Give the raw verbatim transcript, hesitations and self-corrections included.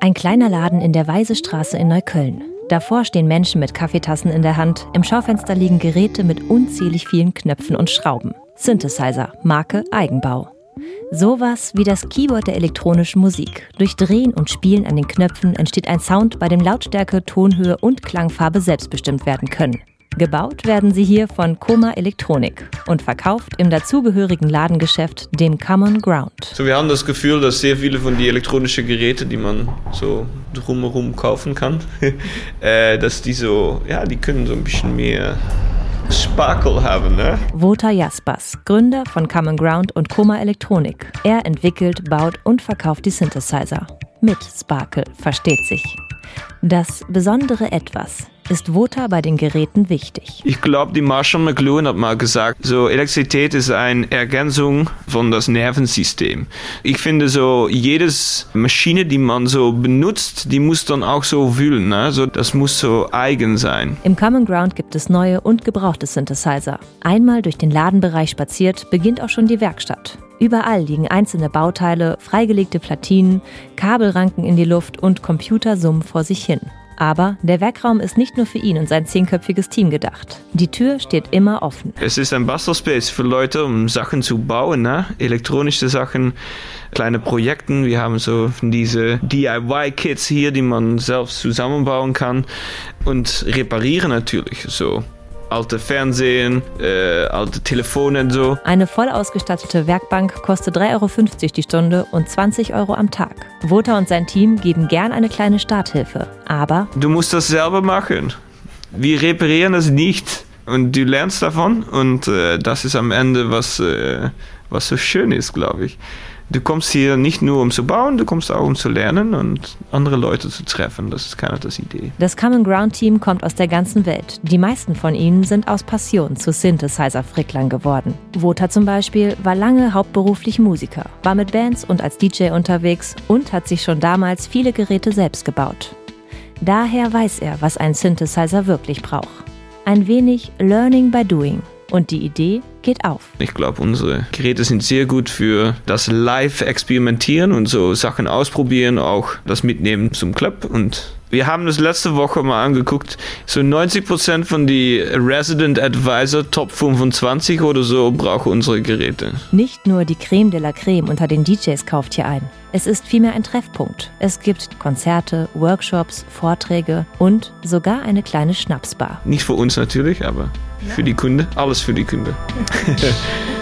Ein kleiner Laden in der Weisestraße in Neukölln. Davor stehen Menschen mit Kaffeetassen in der Hand. Im Schaufenster liegen Geräte mit unzählig vielen Knöpfen und Schrauben. Synthesizer, Marke Eigenbau. Sowas wie das Keyboard der elektronischen Musik. Durch Drehen und Spielen an den Knöpfen entsteht ein Sound, bei dem Lautstärke, Tonhöhe und Klangfarbe selbstbestimmt werden können. Gebaut werden sie hier von Coma Elektronik und verkauft im dazugehörigen Ladengeschäft, dem Common Ground. So, wir haben das Gefühl, dass sehr viele von den elektronischen Geräten, die man so drumherum kaufen kann, äh, dass die so, ja, die können so ein bisschen mehr Sparkle haben, ne? Wouter Jaspers, Gründer von Common Ground und Coma Elektronik. Er entwickelt, baut und verkauft die Synthesizer. Mit Sparkle, versteht sich. Das besondere Etwas ist Wouter bei den Geräten wichtig. Ich glaube, die Marshall McLuhan hat mal gesagt, so Elektrizität ist eine Ergänzung von das Nervensystem. Ich finde so, jedes Maschine, die man so benutzt, die muss dann auch so fühlen, ne? So, das muss so eigen sein. Im Common Ground gibt es neue und gebrauchte Synthesizer. Einmal durch den Ladenbereich spaziert, beginnt auch schon die Werkstatt. Überall liegen einzelne Bauteile, freigelegte Platinen, Kabelranken in die Luft und Computer summen vor sich hin. Aber der Werkraum ist nicht nur für ihn und sein zehnköpfiges Team gedacht. Die Tür steht immer offen. Es ist ein Bastelspace für Leute, um Sachen zu bauen, ne? Elektronische Sachen, kleine Projekte. Wir haben so diese D I Y-Kits hier, die man selbst zusammenbauen kann und reparieren natürlich so. Alte Fernsehen, äh, alte Telefone und so. Eine voll ausgestattete Werkbank kostet drei Euro fünfzig die Stunde und zwanzig Euro am Tag. Wouter und sein Team geben gern eine kleine Starthilfe, aber... Du musst das selber machen. Wir reparieren das nicht und du lernst davon und äh, das ist am Ende, was, äh, was so schön ist, glaube ich. Du kommst hier nicht nur um zu bauen, du kommst auch um zu lernen und andere Leute zu treffen. Das ist keine das Idee. Das Common Ground Team kommt aus der ganzen Welt. Die meisten von ihnen sind aus Passion zu Synthesizer-Fricklern geworden. Wouter zum Beispiel war lange hauptberuflich Musiker, war mit Bands und als D J unterwegs und hat sich schon damals viele Geräte selbst gebaut. Daher weiß er, was ein Synthesizer wirklich braucht. Ein wenig Learning by Doing. Und die Idee geht auf. Ich glaube, unsere Geräte sind sehr gut für das Live-Experimentieren und so Sachen ausprobieren, auch das Mitnehmen zum Club. Und wir haben das letzte Woche mal angeguckt, so neunzig Prozent von die Resident Advisor Top fünfundzwanzig oder so brauchen unsere Geräte. Nicht nur die Creme de la Creme unter den D Js kauft hier ein. Es ist vielmehr ein Treffpunkt. Es gibt Konzerte, Workshops, Vorträge und sogar eine kleine Schnapsbar. Nicht für uns natürlich, aber für die Kunde. Alles für die Kunde.